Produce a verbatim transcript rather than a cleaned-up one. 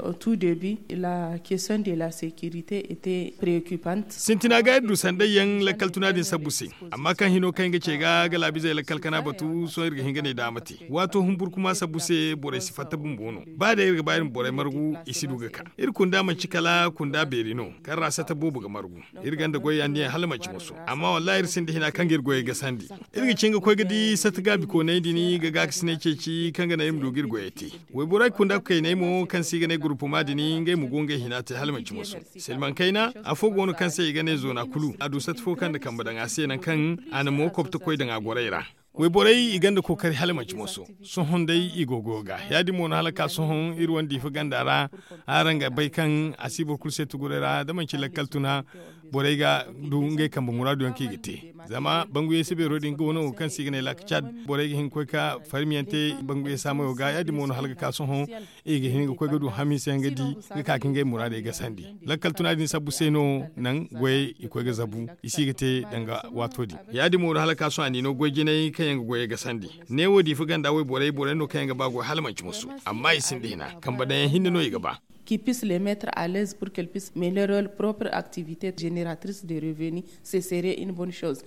au tout début, la question de la sécurité était préoccupante. Sintina ga yaddu sandai yan lakal tuna din sabuse amma kan hino kan ga ce ga galabi zai lakal kana batu so irga hinga ne da mati wato humbur kuma sabuse bore sifata bumbono ba da irga bayin bore margu isi duga ka ir kunda man cikala kunda berino kan rasa ta bobu ga margu irgan da goyi andi halma ci musu amma wallahi irsin da hina kan girgoye ga sandi irga cinga koy gadi satga bi ko ne dini ga ga kisne ce ci kan ga na yim dogir goyete wai borai kunda kai ne mo kan siga ne grupu madini ngai mu gonga hina ta halma ci musu selman kaina afogo wono kan sai ga ne zona kulu adu satfo kan da kan badan ase nan kan ana mo kopta koy da goraira wai borai iganda kokari halmaci musu sun hun dai igogoga ya di mona halaka sun hun irwan difi gandara aranga bai kan asibo kurse tugurera da manci lakaltuna borai ga dunge kan muradu yanki gite zama banguye sibe rodin gono kan sigane lak chad borai hin koy ka farmiante banguye samu ga ya di mona halaka sun hun ige hin koy ga du hamise ngadi ga kakin ga murade ga sandi lakaltuna din sabu seno nan goy ikoy ga zabu isigite danga watodi ya di mona halaka sun anino gojine kayan goye ga sandi ne wodi fu ganda wai borai borai no kayan ga bago halmanci musu amma isin dina kan badan hinno no gaba qui puisse les mettre à l'aise pour qu'elles puissent mener leur propre activité génératrice de revenus, ce serait une bonne chose.